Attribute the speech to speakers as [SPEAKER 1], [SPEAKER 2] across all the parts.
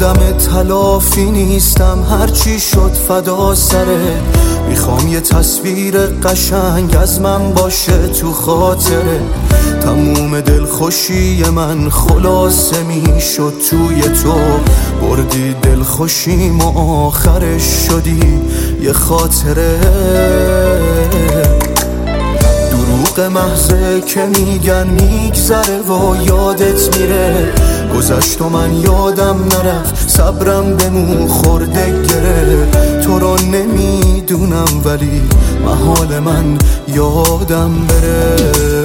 [SPEAKER 1] آدم تلافی نیستم، هرچی شد فدا سره. میخوام یه تصویر قشنگ از من باشه تو خاطره. تموم دلخوشی من خلاصه میشد توی تو. بردی دلخوشیم و آخرش شدی یه خاطره. دروغ محضه که میگن میگذره و یادت میره. گذشت و من یادم نرفت، صبرم بمون خورده گره. تو رو نمیدونم ولی محال من یادم بره.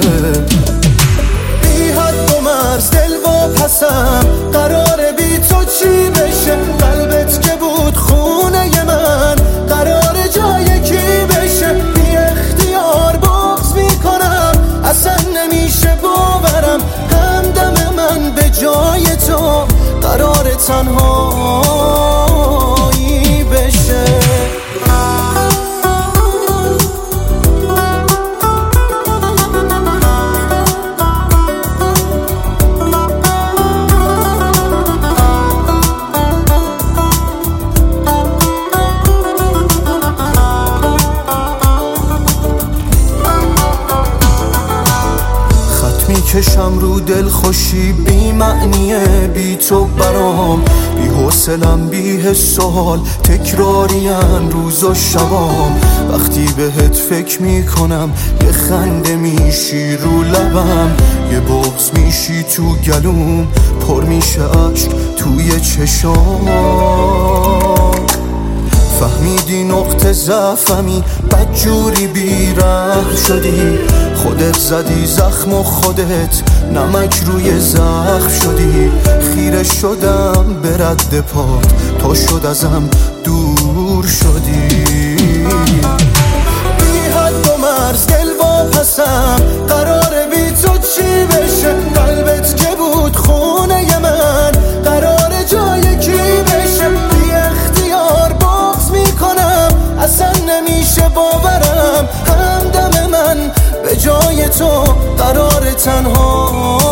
[SPEAKER 1] بی حد و مرز دل و پسم، قراره بی تو چی بشه؟ قلبت که بود خونه من، قراره جای کی بشه؟ بی اختیار بغض میکنم، اصلا نمیشه باورم. همدم من به جای تو قراره تنهایی بشه. کشم رو دل خوشی بی معنیه بی تو برام. بی حوصلم بی حس و حال تکرارین روز و شبام. وقتی بهت فکر میکنم یه خنده میشی رو لبم، یه بغض میشی تو گلوم، پر میشه عشق توی چشام. فهمیدی نقطه ضعفمی، بدجوری بی‌رحم شدی. خودت زدی زخم و خودت نمک روی زخم شدی. خیره شدم به رد پات، تو شد ازم دور شدی. بی حد و مرز دل با پسم، قراره بی تو چی بشه؟ قلبت که بود خونه من، قراره جای کی بشه؟ بی اختیار بغض میکنم، اصلا نمیشه باورم. همدم من به جای تو قرار تنها